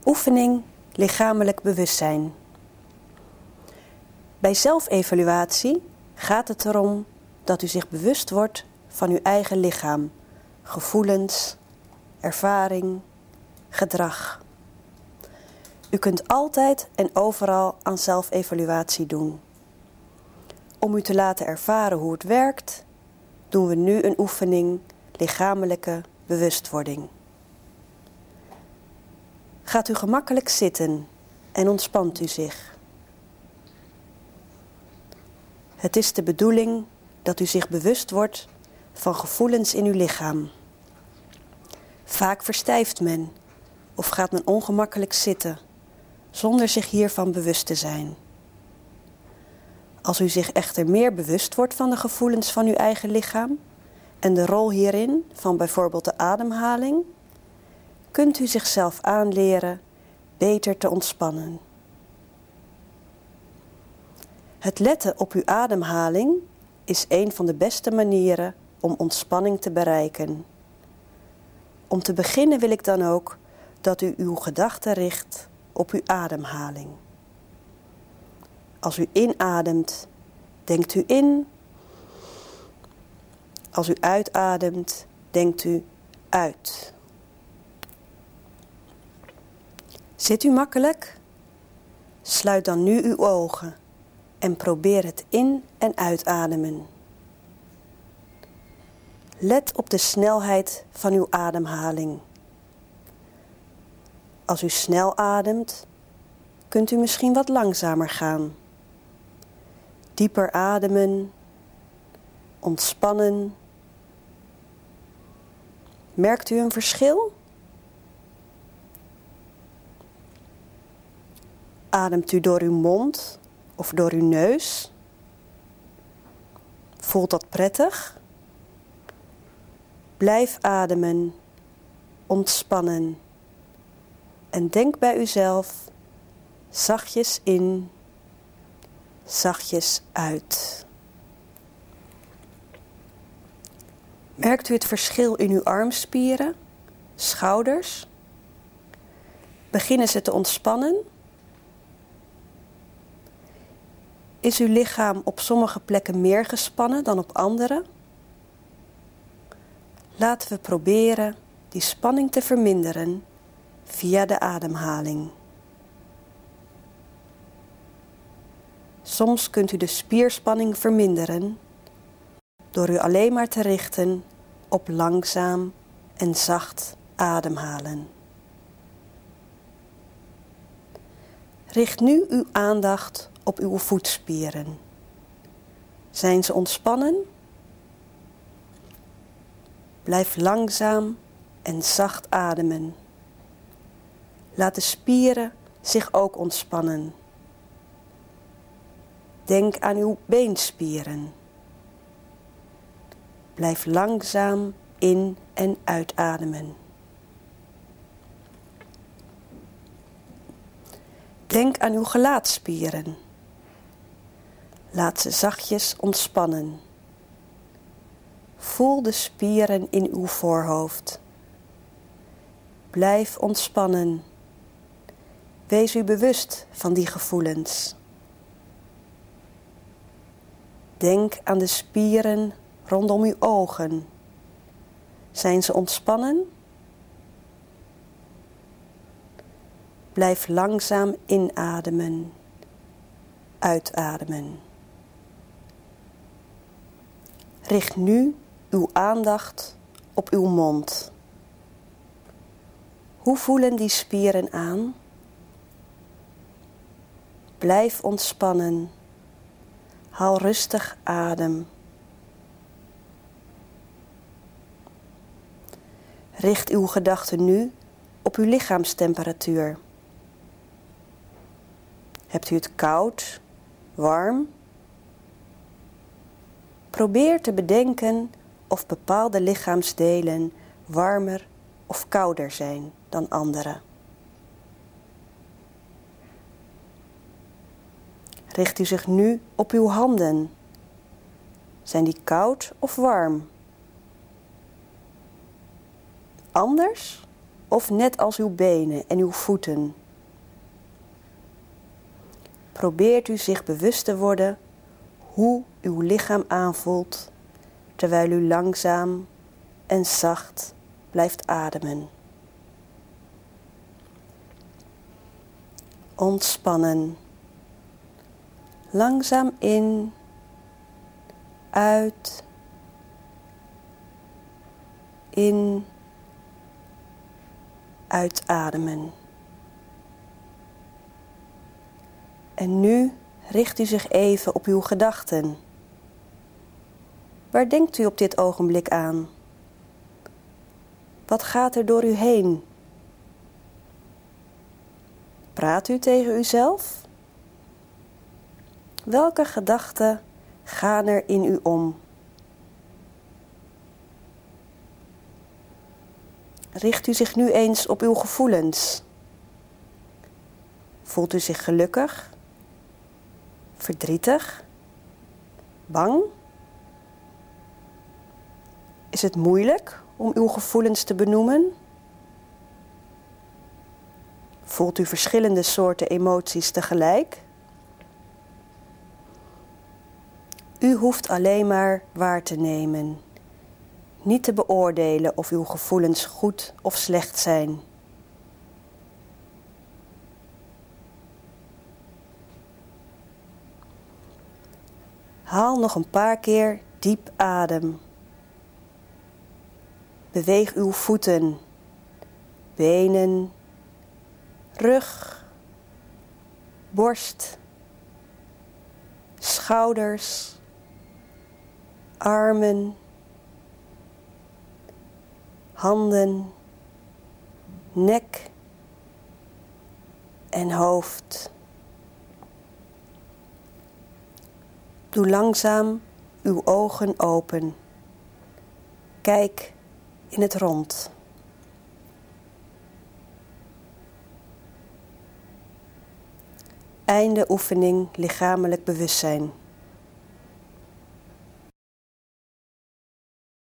Oefening lichamelijk bewustzijn. Bij zelfevaluatie gaat het erom dat u zich bewust wordt van uw eigen lichaam, gevoelens, ervaring, gedrag. U kunt altijd en overal aan zelfevaluatie doen. Om u te laten ervaren hoe het werkt, doen we nu een oefening lichamelijke bewustwording. Gaat u gemakkelijk zitten en ontspant u zich. Het is de bedoeling dat u zich bewust wordt van gevoelens in uw lichaam. Vaak verstijft men of gaat men ongemakkelijk zitten, zonder zich hiervan bewust te zijn. Als u zich echter meer bewust wordt van de gevoelens van uw eigen lichaam en de rol hierin van bijvoorbeeld de ademhaling, kunt u zichzelf aanleren beter te ontspannen. Het letten op uw ademhaling is een van de beste manieren om ontspanning te bereiken. Om te beginnen wil ik dan ook dat u uw gedachten richt op uw ademhaling. Als u inademt, denkt u in. Als u uitademt, denkt u uit. Zit u makkelijk? Sluit dan nu uw ogen en probeer het in- en uitademen. Let op de snelheid van uw ademhaling. Als u snel ademt, kunt u misschien wat langzamer gaan. Dieper ademen, ontspannen. Merkt u een verschil? Ademt u door uw mond of door uw neus? Voelt dat prettig? Blijf ademen, ontspannen en denk bij uzelf zachtjes in, zachtjes uit. Merkt u het verschil in uw armspieren, schouders? Beginnen ze te ontspannen? Is uw lichaam op sommige plekken meer gespannen dan op andere? Laten we proberen die spanning te verminderen via de ademhaling. Soms kunt u de spierspanning verminderen door u alleen maar te richten op langzaam en zacht ademhalen. Richt nu uw aandacht op uw voetspieren. Zijn ze ontspannen? Blijf langzaam en zacht ademen. Laat de spieren zich ook ontspannen. Denk aan uw beenspieren. Blijf langzaam in- en uitademen. Denk aan uw gelaatspieren. Laat ze zachtjes ontspannen. Voel de spieren in uw voorhoofd. Blijf ontspannen. Wees u bewust van die gevoelens. Denk aan de spieren rondom uw ogen. Zijn ze ontspannen? Blijf langzaam inademen, uitademen. Richt nu uw aandacht op uw mond. Hoe voelen die spieren aan? Blijf ontspannen. Haal rustig adem. Richt uw gedachten nu op uw lichaamstemperatuur. Hebt u het koud, warm? Probeer te bedenken of bepaalde lichaamsdelen warmer of kouder zijn dan andere. Richt u zich nu op uw handen. Zijn die koud of warm? Anders of net als uw benen en uw voeten. Probeert u zich bewust te worden hoe uw lichaam aanvoelt, terwijl u langzaam en zacht blijft ademen. Ontspannen. Langzaam in, uit, in, uitademen. En nu richt u zich even op uw gedachten. Waar denkt u op dit ogenblik aan? Wat gaat er door u heen? Praat u tegen uzelf? Welke gedachten gaan er in u om? Richt u zich nu eens op uw gevoelens. Voelt u zich gelukkig? Verdrietig? Bang? Is het moeilijk om uw gevoelens te benoemen? Voelt u verschillende soorten emoties tegelijk? U hoeft alleen maar waar te nemen, niet te beoordelen of uw gevoelens goed of slecht zijn. Haal nog een paar keer diep adem. Beweeg uw voeten, benen, rug, borst, schouders, armen, handen, nek en hoofd. Doe langzaam uw ogen open. Kijk in het rond. Einde oefening lichamelijk bewustzijn.